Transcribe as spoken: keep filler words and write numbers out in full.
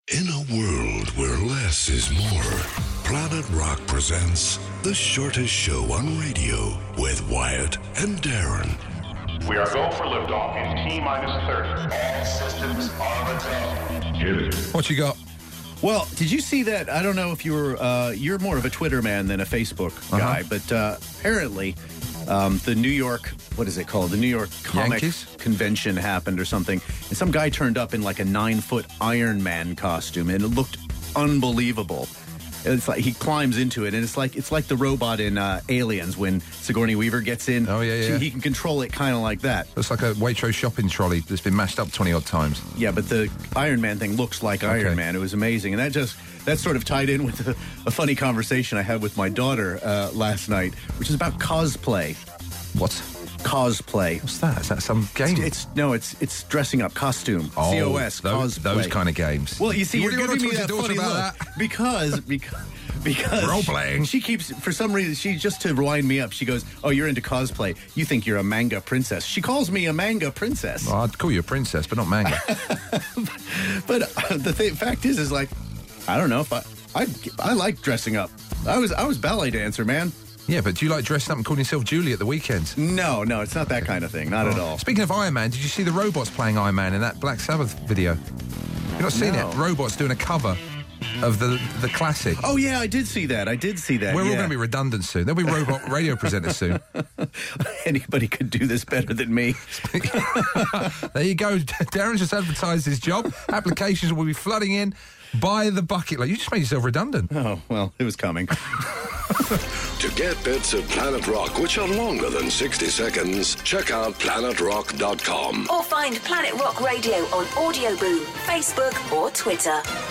In a world where less is more, Planet Rock presents the shortest show on radio with Wyatt and Darren. We are go for liftoff in T minus thirty. All systems are a go. Hit it. What you got? Well, did you see that? I don't know if you were, uh, you're more of a Twitter man than a Facebook guy, uh-huh. but uh, apparently um, the New York, what is it called? The New York Comic Yankees? Convention happened or something, and some guy turned up in like a nine-foot Iron Man costume, and it looked unbelievable. It's like he climbs into it, and it's like it's like the robot in uh, Aliens when Sigourney Weaver gets in. Oh, yeah, yeah. She, he can control it kind of like that. It's like a Waitrose shopping trolley that's been mashed up twenty-odd times. Yeah, but the Iron Man thing looks like Okay. Iron Man. It was amazing. And that just, that sort of tied in with a, a funny conversation I had with my daughter uh, last night, which is about cosplay. What? Cosplay. What's that? Is that some game? It's, it's no, it's it's dressing up, costume. Oh, C O S, those, cosplay. those kind of games. Well, you see, What you're do you giving me want to that talk to funny your daughter look. about that? Because, because, because... Role-playing. She keeps, for some reason, she, just to wind me up, she goes, oh, you're into cosplay. You think you're a manga princess. She calls me a manga princess. Well, I'd call you a princess, but not manga. But uh, the th- fact is, is like, I don't know if I, I, I like dressing up. I was, I was ballet dancer, man. Yeah, but do you like dressing up and calling yourself Julie at the weekend? No, no, it's not that kind of thing. Not Oh. at all. Speaking of Iron Man, did you see the robots playing Iron Man in that Black Sabbath video? You've not seen No. it? Robots doing a cover of the the classic. Oh, yeah, I did see that. I did see that. We're all yeah. going to be redundant soon. There'll be robot radio presenters soon. Anybody could do this better than me. There you go. Darren's just advertised his job. Applications will be flooding in by the bucket. Like, you just made yourself redundant. Oh, well, it was coming. To get bits of Planet Rock, which are longer than sixty seconds, check out planet rock dot com. Or find Planet Rock Radio on Audio Boom, Facebook or Twitter.